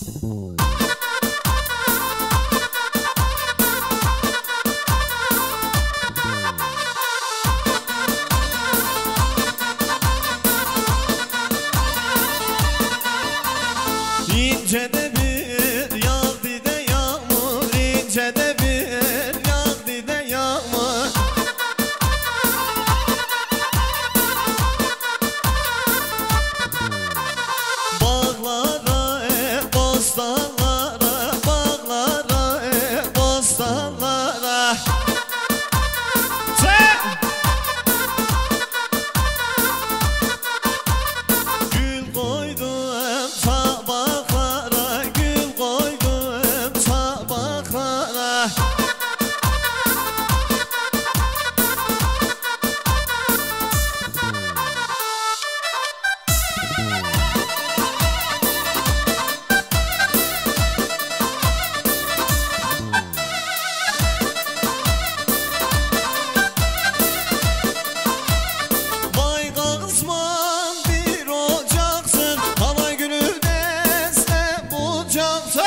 İnce de bir yağdı de yağmur, ince de bir yağdı de yağmur. Bağlara, bostanlara, bağlara, bostanlara. Gül koydum tabaklara, gül koydum tabaklara. Vay kızman bir ocaksın, hava günü deste bulacaksın.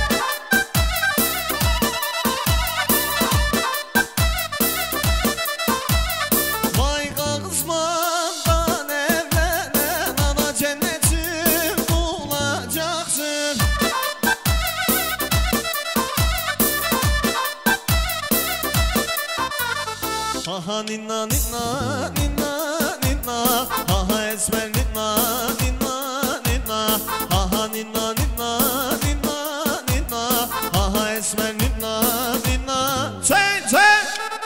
Vay kızmandan evlenen ana cennetim bulacaksın. Aha ninna ninna ninna ninna, aha esmer ninna ninna ninna, aha ninna ninna ninna ninna, aha esmer ninna ninna. Sen sen.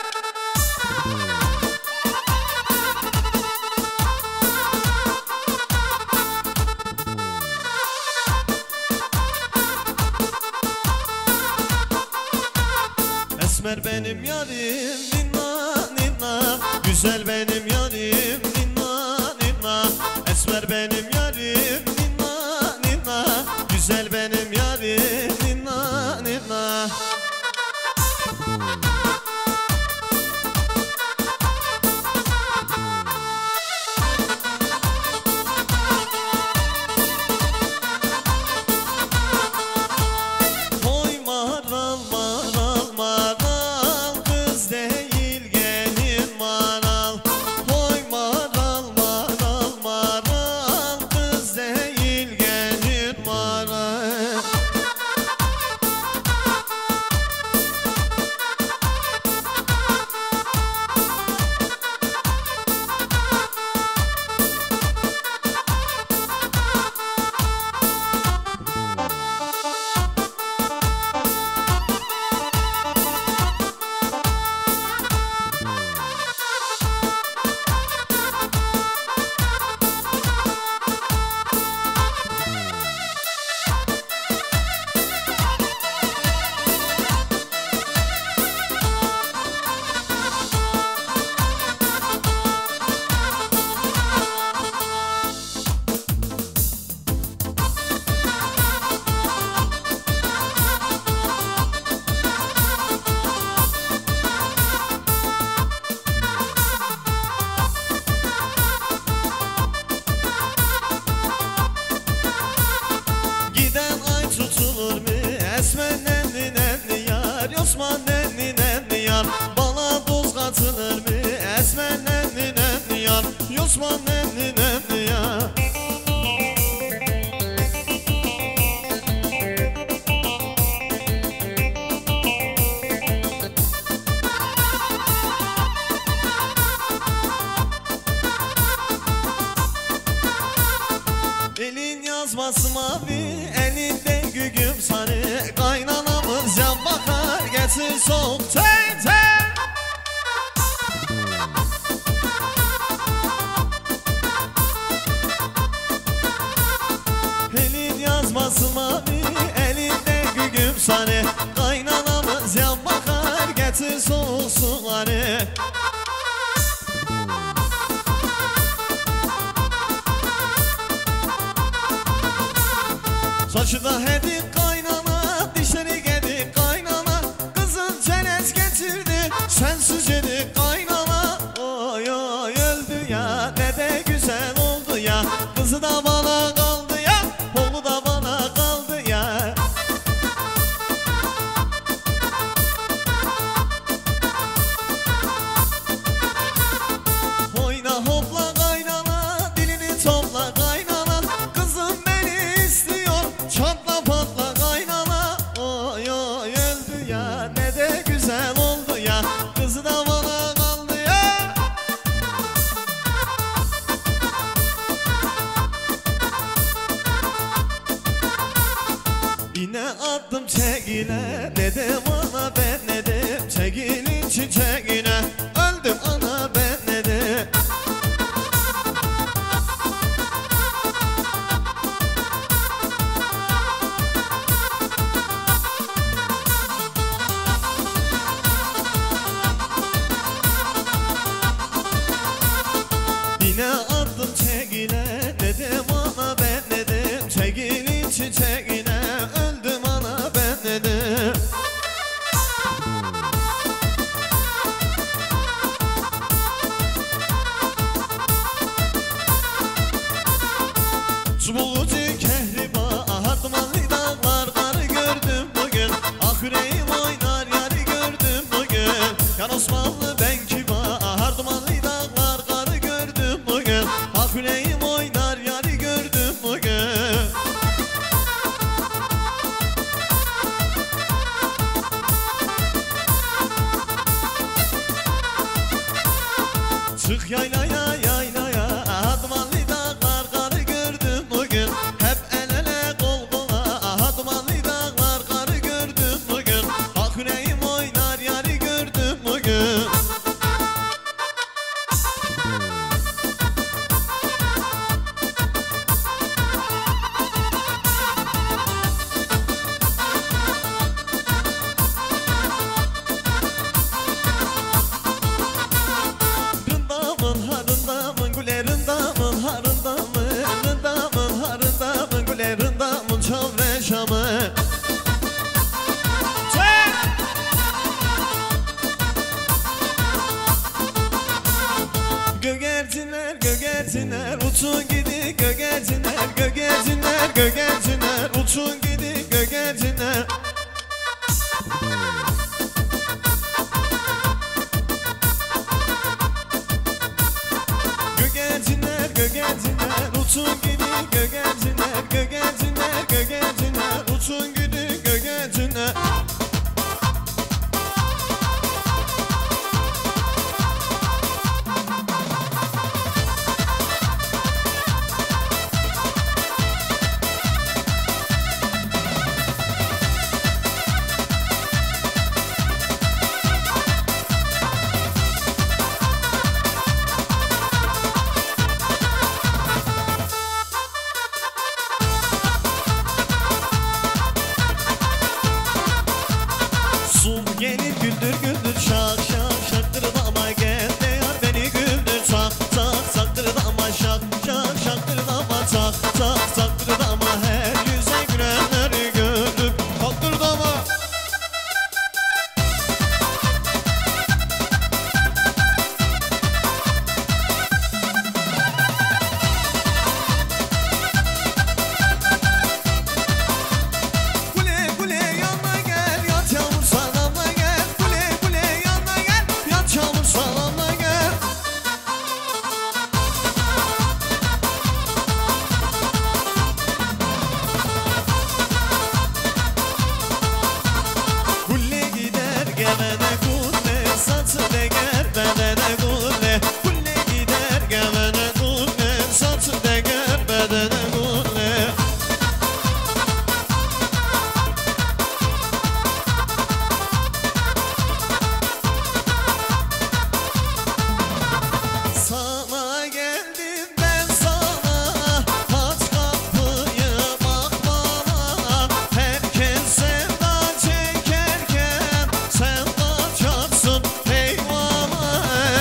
Esmer benim yarim ninna ninna, güzel benim yarim ninna ninna. Esmer benim yarim ninna ninna, güzel benim yarim ninna ninna. Oy maral maral maral, kız değil gelin maral. Oy maral maral maral, kız değil gelin maral. Giden ay tutulur mu? Esmer nenni nenni yar, Osman nenni nenni yar. Bana tuz katılır mı? Esmer nenni nenni yar, Osman nenni nenni yar. Elin yazması mavi, elinde gügüm sarı. Kaynanamız yan bakar, getir soğuk ten ten. Elin yazması mavi, elinde gügüm sarı. Kaynanamız yan bakar, getir soğuk suları. Saçı da hedik kaynana, dişleri gedik kaynana. Kızın çerez getirdi, sensiz yedik kaynana. Oy oy öldü ya, ne de güzel oldu ya. Kızı da bana kaldı ya, oğlu da bana kaldı ya. attım çekine, dedim ana ben dedim, çekilin çiçeğine. Öldüm ana ben dedim. Yine attım çekine, dedim ana ben dedim, çekilin çiçeğine. Öldüm ana ben dedim. Çubuklucu kehriba, Hardumanlı dağlar karı gördüm bugün. Ah yüreğim oynar yarı gördüm bugün. Yan Osmanlı ben kiba, Hardumanlı dağlar karı gördüm bugün. Ah yüreğim oynar yarı gördüm bugün. Çık yaylaya yaylaya, Hardumanlı dağlar karı gördüm bugün. Hep el ele kol kola, Dumanlı dağlar karı gördüm bugün. Ah yüreğim oynar yarı gördüm bugün. Rındamın harındamın güle rındamın harındamın, rındamın harındamın güle rındamın çal ve şamı. Gögercinler gögercinler uçun gidi gögercinler, gögercinler gögercinler uçun gidi gögercinler. Gögercinler gögercinler uçun gidi gögercinler, gögercinler gögercinler uçun gidi gögercinler. Su gelir güldür güldür şak şak şaktır dama gel de yar beni güldür. Çak çak saktır dama şak şak şaktır dama çak çak saktır dama her yüze gülenleri gördüm. Kalktır dama. Kule kule yanına gel yat yağmur salamla gel. Kule kule yanına gel yat yağmur salamla gel. Kule gider gelene kule satı deger bedene kule. Kule gider gelene kule satı deger bedene kule. Sana geldim ben sana, aç kapıyı bak bana. Herkes sevda çekerken sen kaçarsın eyvana.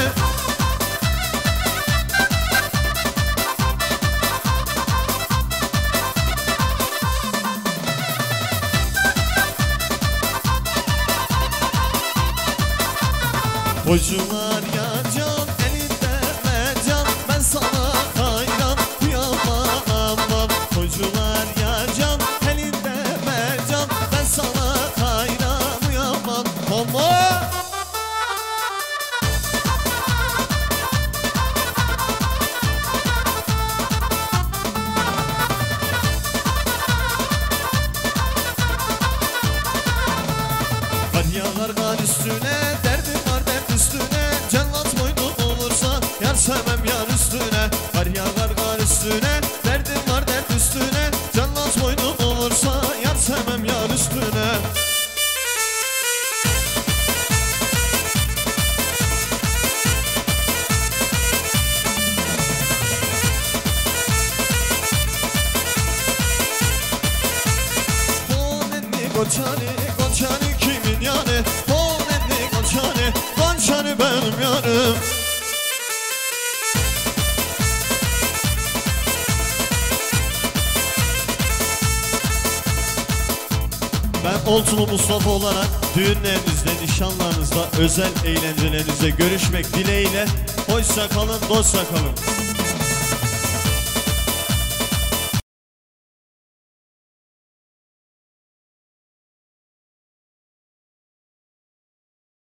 Koycular ya can elinde mercan, ben sana hayran kıyamam. Koycular ya can elinde mercan, ben sana hayran kıyamam. Ama kar yağar kar üstüne, derdim var dert üstüne. Cellat boynum olursa yar sevmem yar üstüne. Kar yağar kar üstüne, derdim var dert üstüne. Cellat boynum olursa yar sevmem yar üstüne. Gonçani, Gonçani kimin yanı? O nenni Gonçani, Gonçani benim yarım. Ben Oltulu Mustafa olarak düğünlerinizde, nişanlarınızda, özel eğlencelerinizde görüşmek dileğiyle. Hoşça kalın, dostça kalın.